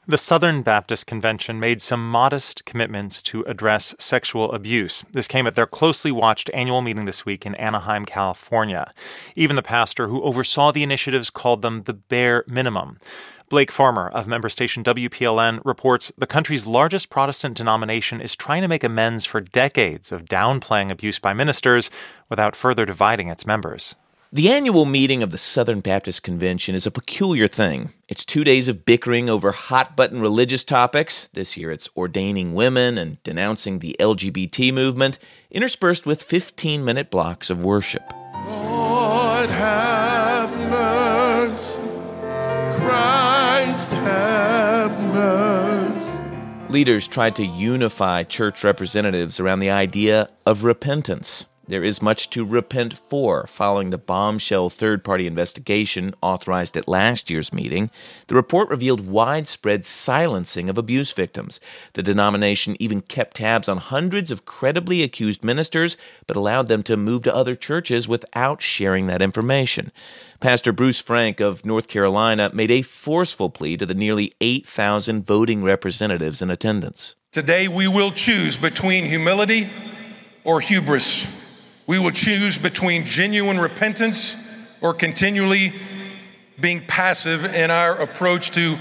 The Southern Baptist Convention made some modest commitments to address sexual abuse. This came at their closely watched annual meeting this week in Anaheim, California. Even the pastor who oversaw the initiatives called them the bare minimum. Blake Farmer of member station WPLN reports the country's largest Protestant denomination is trying to make amends for decades of downplaying abuse by ministers without further dividing its members. The annual meeting of the Southern Baptist Convention is a peculiar thing. It's 2 days of bickering over hot-button religious topics. This year it's ordaining women and denouncing the LGBT movement, interspersed with 15-minute blocks of worship. Lord, have mercy. Christ, have mercy. Leaders tried to unify church representatives around the idea of repentance. There is much to repent for following the bombshell third-party investigation authorized at last year's meeting. The report revealed widespread silencing of abuse victims. The denomination even kept tabs on hundreds of credibly accused ministers, but allowed them to move to other churches without sharing that information. Pastor Bruce Frank of North Carolina made a forceful plea to the nearly 8,000 voting representatives in attendance. Today we will choose between humility or hubris. We will choose between genuine repentance or continually being passive in our approach to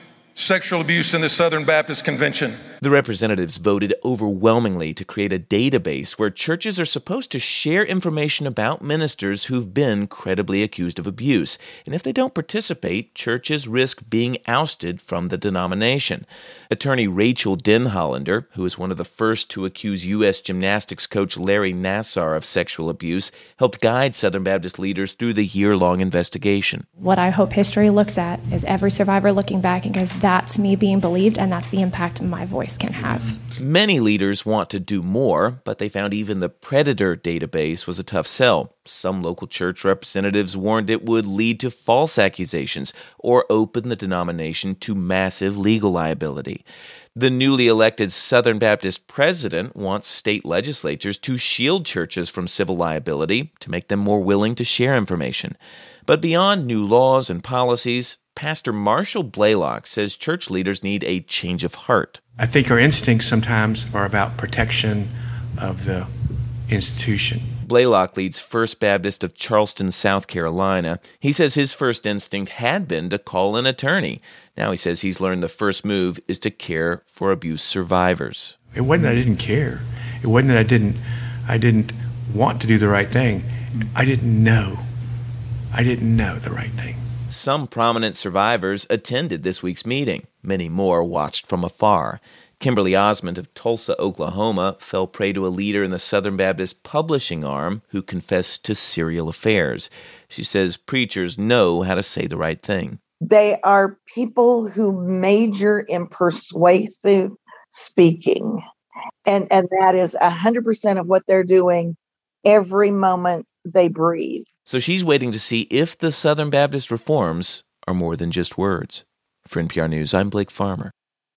sexual abuse in the Southern Baptist Convention. The representatives voted overwhelmingly to create a database where churches are supposed to share information about ministers who've been credibly accused of abuse. And if they don't participate, churches risk being ousted from the denomination. Attorney Rachel Denhollander, who is one of the first to accuse U.S. gymnastics coach Larry Nassar of sexual abuse, helped guide Southern Baptist leaders through the year-long investigation. What I hope history looks at is every survivor looking back and goes, that's me being believed, and that's the impact my voice can have. Many leaders want to do more, but they found even the Predator database was a tough sell. Some local church representatives warned it would lead to false accusations or open the denomination to massive legal liability. The newly elected Southern Baptist president wants state legislatures to shield churches from civil liability to make them more willing to share information. But beyond new laws and policies, Pastor Marshall Blaylock says church leaders need a change of heart. I think our instincts sometimes are about protection of the institution. Blaylock leads First Baptist of Charleston, South Carolina. He says his first instinct had been to call an attorney. Now he says he's learned the first move is to care for abuse survivors. It wasn't that I didn't care. It wasn't that I didn't want to do the right thing. I didn't know. I didn't know the right thing. Some prominent survivors attended this week's meeting. Many more watched from afar. Kimberly Osmond of Tulsa, Oklahoma, fell prey to a leader in the Southern Baptist publishing arm who confessed to serial affairs. She says preachers know how to say the right thing. They are people who major in persuasive speaking. And that is 100% of what they're doing every moment they breathe. So she's waiting to see if the Southern Baptist reforms are more than just words. For NPR News, I'm Blake Farmer.